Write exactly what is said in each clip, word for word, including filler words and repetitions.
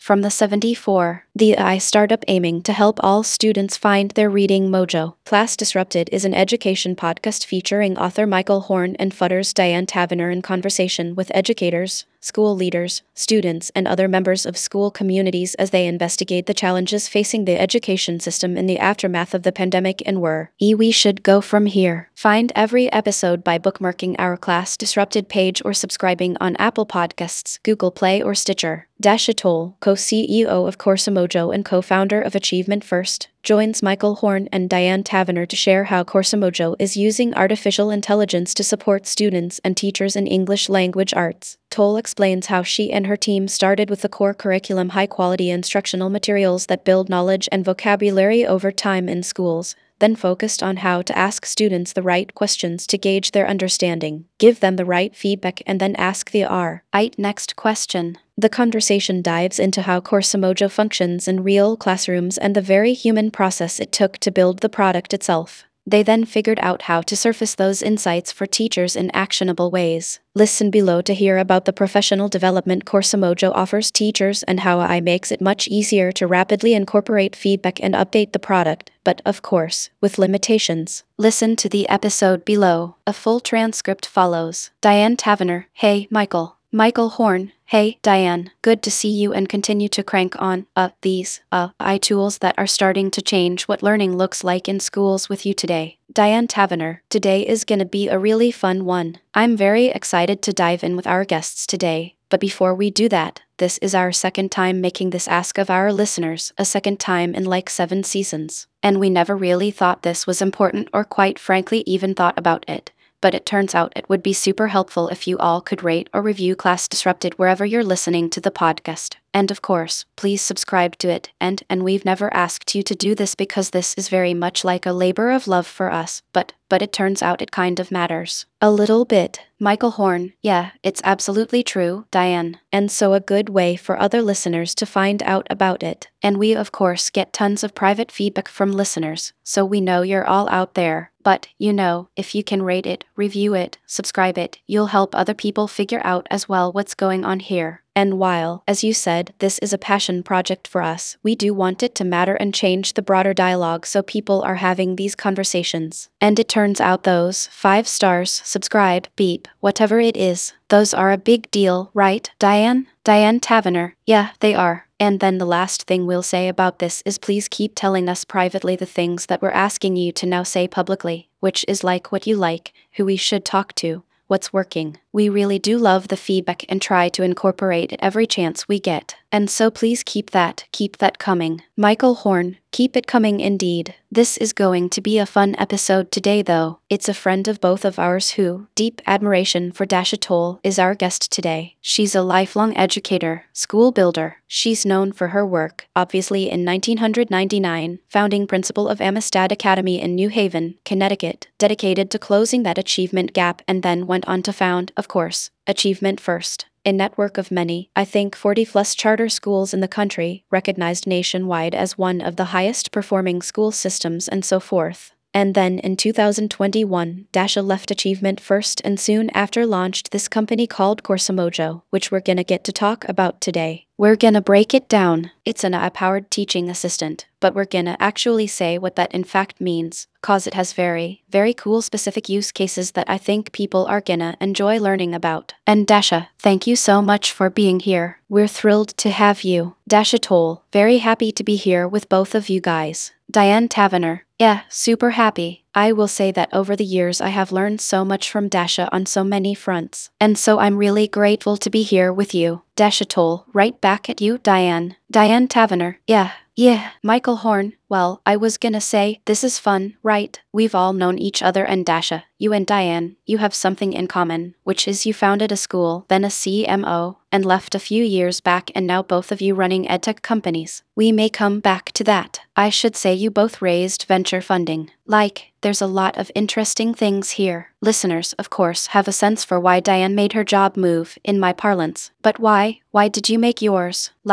From the seventy-four, the A I startup aiming to help all students find their reading mojo. Class Disrupted is an education podcast featuring author Michael Horn and Futter's Diane Taverner in conversation with educators, school leaders, students, and other members of school communities as they investigate the challenges facing the education system in the aftermath of the pandemic and where e we should go from here. Find every episode by bookmarking our Class Disrupted page or subscribing on Apple Podcasts, Google Play, or Stitcher. Dasha Toll, co-C E O of Coursemojo and co-founder of Achievement First, joins Michael Horn and Diane Taverner to share how Coursemojo is using artificial intelligence to support students and teachers in English language arts. Toll explains how she and her team started with the core curriculum, high-quality instructional materials that build knowledge and vocabulary over time in schools, then focused on how to ask students the right questions to gauge their understanding, give them the right feedback, and then ask the right next question. The conversation dives into how Coursemojo functions in real classrooms and the very human process it took to build the product itself. They then figured out how to surface those insights for teachers in actionable ways. Listen below to hear about the professional development Coursemojo offers teachers and how A I makes it much easier to rapidly incorporate feedback and update the product, but of course, with limitations. Listen to the episode below. A full transcript follows. Diane Taverner, hey, Michael. Michael Horn, hey, Diane, good to see you and continue to crank on, uh, these, uh, A I tools that are starting to change what learning looks like in schools with you today. Diane Taverner, today is gonna be a really fun one. I'm very excited to dive in with our guests today, but before we do that, this is our second time making this ask of our listeners, a second time in like seven seasons. And we never really thought this was important or quite frankly even thought about it. But it turns out it would be super helpful if you all could rate or review Class Disrupted wherever you're listening to the podcast. And of course, please subscribe to it. And and we've never asked you to do this because this is very much like a labor of love for us, but but it turns out it kind of matters. A little bit. Michael Horn, yeah, it's absolutely true, Diane. And so a good way for other listeners to find out about it. And we of course get tons of private feedback from listeners, so we know you're all out there. But, you know, if you can rate it, review it, subscribe it, you'll help other people figure out as well what's going on here. And while, as you said, this is a passion project for us, we do want it to matter and change the broader dialogue so people are having these conversations. And it turns out those five stars, subscribe, beep, whatever it is, those are a big deal, right, Diane? Diane Taverner, yeah, they are. And then the last thing we'll say about this is please keep telling us privately the things that we're asking you to now say publicly, which is like what you like, who we should talk to, what's working. We really do love the feedback and try to incorporate it every chance we get. And so please keep that, keep that coming. Michael Horn, keep it coming indeed. This is going to be a fun episode today though. It's a friend of both of ours who, deep admiration for Dasha Toll, is our guest today. She's a lifelong educator, school builder. She's known for her work, obviously in nineteen ninety-nine, founding principal of Amistad Academy in New Haven, Connecticut, dedicated to closing that achievement gap, and then went on to found, of course, Achievement First, a network of many, I think forty plus charter schools in the country, recognized nationwide as one of the highest performing school systems and so forth. And then in two thousand twenty-one, Dasha left Achievement First and soon after launched this company called Coursemojo, which we're gonna get to talk about today. We're gonna break it down. It's an A I-powered teaching assistant, but we're gonna actually say what that in fact means, cause it has very, very cool specific use cases that I think people are gonna enjoy learning about. And Dasha, thank you so much for being here. We're thrilled to have you. Dasha Toll, very happy to be here with both of you guys. Diane Taverner, yeah, super happy. I will say that over the years I have learned so much from Dasha on so many fronts. And so I'm really grateful to be here with you. Dasha Toll, right back at you, Diane. Diane Taverner, yeah, yeah. Michael Horn, well, I was gonna say, this is fun, right? We've all known each other, and Dasha, you and Diane, you have something in common, which is you founded a school, then a C M O, and left a few years back, and now both of you running edtech companies. We may come back to that. I should say you both raised venture funding. Like, there's a lot of interesting things here. Listeners, of course, have a sense for why Diane made her job move, in my parlance. But why? Why did you make yours? Like,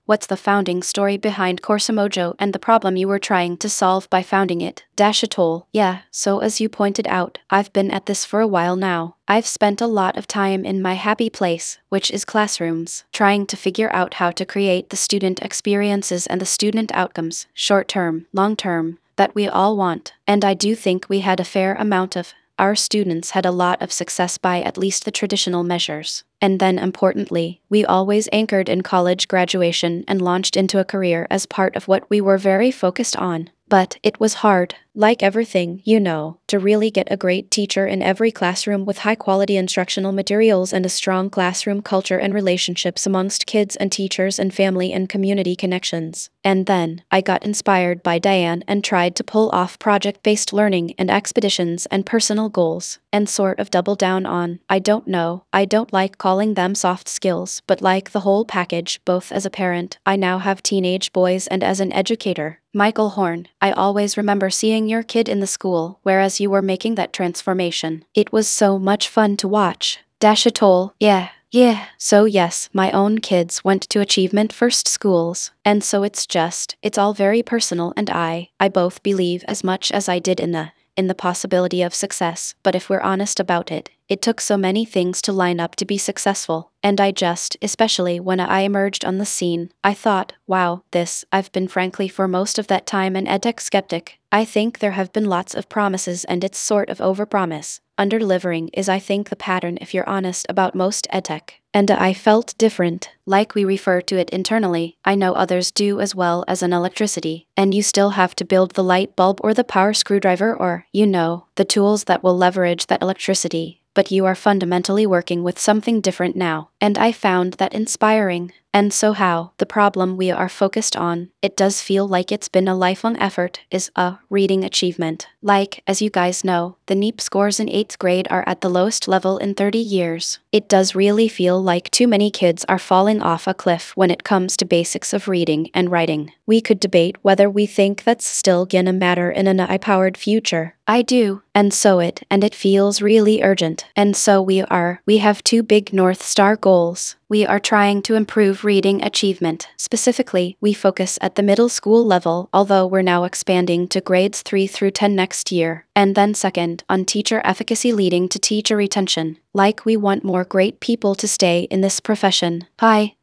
What's the founding story behind Corsamojo and the problem you were trying to solve by founding it? Dash atoll. Yeah, so as you pointed out, I've been at this for a while now. I've spent a lot of time in my happy place, which is classrooms, trying to figure out how to create the student experiences and the student outcomes, short term, long term, that we all want. And I do think we had a fair amount of. Our students had a lot of success by at least the traditional measures. And then importantly, we always anchored in college graduation and launched into a career as part of what we were very focused on. But it was hard, like everything, you know, to really get a great teacher in every classroom with high-quality instructional materials and a strong classroom culture and relationships amongst kids and teachers and family and community connections. And then, I got inspired by Diane and tried to pull off project-based learning and expeditions and personal goals, and sort of double down on, I don't know, I don't like calling them soft skills, but like the whole package, both as a parent, I now have teenage boys, and as an educator. Michael Horn, I always remember seeing your kid in the school, whereas you were making that transformation. It was so much fun to watch. Dash atoll, yeah, yeah. So yes, my own kids went to achievement first schools, and so it's just, it's all very personal, and I, I both believe as much as I did in the, in the possibility of success, but if we're honest about it, it took so many things to line up to be successful, and I just, especially when I emerged on the scene, I thought, wow, this, I've been frankly for most of that time an edtech skeptic. I think there have been lots of promises and it's sort of overpromise. Under-delivering is, I think, the pattern if you're honest about most edtech. And I felt different, like we refer to it internally. I know others do as well as an electricity, and you still have to build the light bulb or the power screwdriver or, you know, the tools that will leverage that electricity. But you are fundamentally working with something different now, and I found that inspiring. And so how, the problem we are focused on, it does feel like it's been a lifelong effort, is a reading achievement. Like, as you guys know, the N E P scores in eighth grade are at the lowest level in thirty years. It does really feel like too many kids are falling off a cliff when it comes to basics of reading and writing. We could debate whether we think that's still gonna matter in an A I-powered future. I do, and so it, and it feels really urgent. And so we are, we have two big North Star goals. We are trying to improve reading achievement. Specifically, we focus at the middle school level, although we're now expanding to grades three through ten next year. And then second, on teacher efficacy leading to teacher retention. Like we want more great people to stay in this profession. Hi.